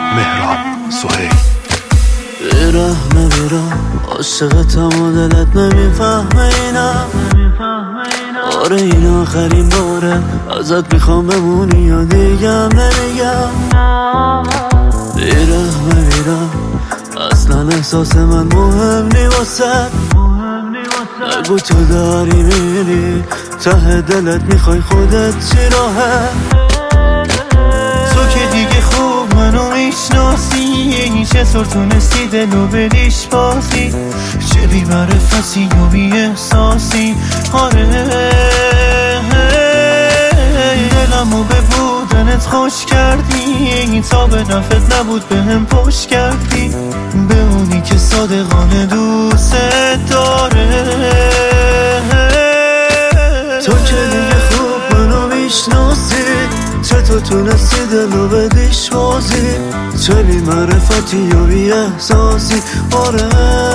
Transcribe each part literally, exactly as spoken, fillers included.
مهران سهیل. بیرحمه بیرم عاشقتم و دلت نمیفهمه اینا. آره این آخرین باره ازت میخوام بمونی یا دیگم نمیگم. بیرحمه بیرم اصلا احساس من مهم نی واسه. نگو تو داری میری ته دلت میخوای خودت چی راهه. تو که دیگه خوب منو میشناسی، چطور تونستی دلو بدیش بازی. چه بی معرفتی و بی احساسی. آره دلمو به بودنت خوش کردی، تا به نفت نبود به هم پشت کردی. به اونی که صادقانه دوست داره. تو که دیگه خوب منو میشناسی، چطور تونستی دلو بدیش بازی. چه بی معرفتی و بی احساسی. آره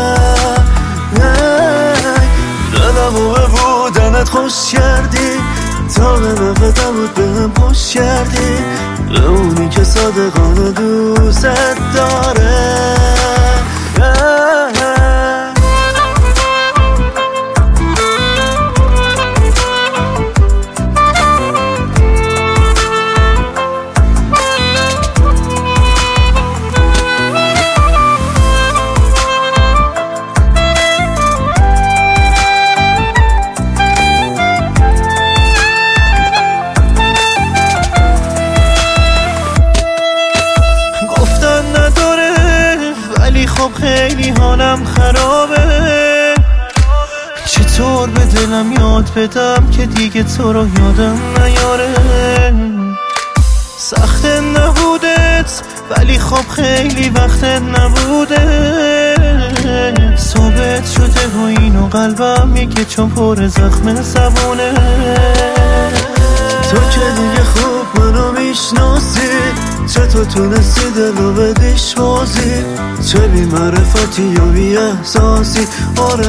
دلمو به بودنت خوش کردی، تا به نفت نبود به هم پشت کردی. به اونی که صادقانه دوست داره. خب خیلی حالم خرابه، چطور به دلم یاد بدم که دیگه تو رو یادم نیاره. سخت نبودت ولی خب خیلی وقت نبوده. ثابت شده و اینو قلبم میگه چون پر زخم زبونه. تو که دیگه خوب منو میشناسی، چطور تونستی دلو بدیش بازی. چه بی معرفتی و بی احساسی. آره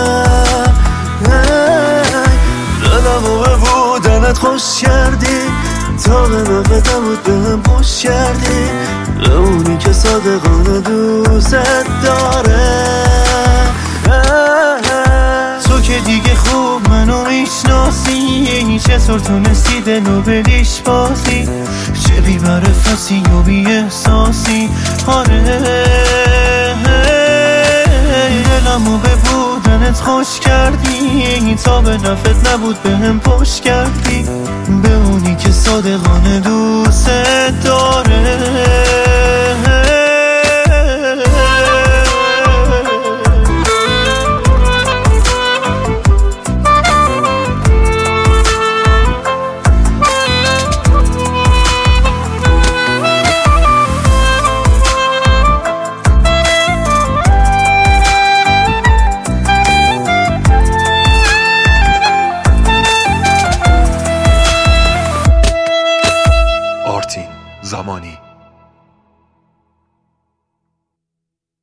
دلمو به بودنت خوش کردی، تا به نفت نبود به هم پشت کردی. به اونی که صادقانه دوست داره. تو که دیگه خوب منو میشناسی، چطور تونستی دلو بدیش بازی. چه بی معرفتی و بی احساسی. آره دلمو به بودنت خوش کردی، تا به نفت نبود به هم پشت کردی. به اونی که صادقانه دوست داره.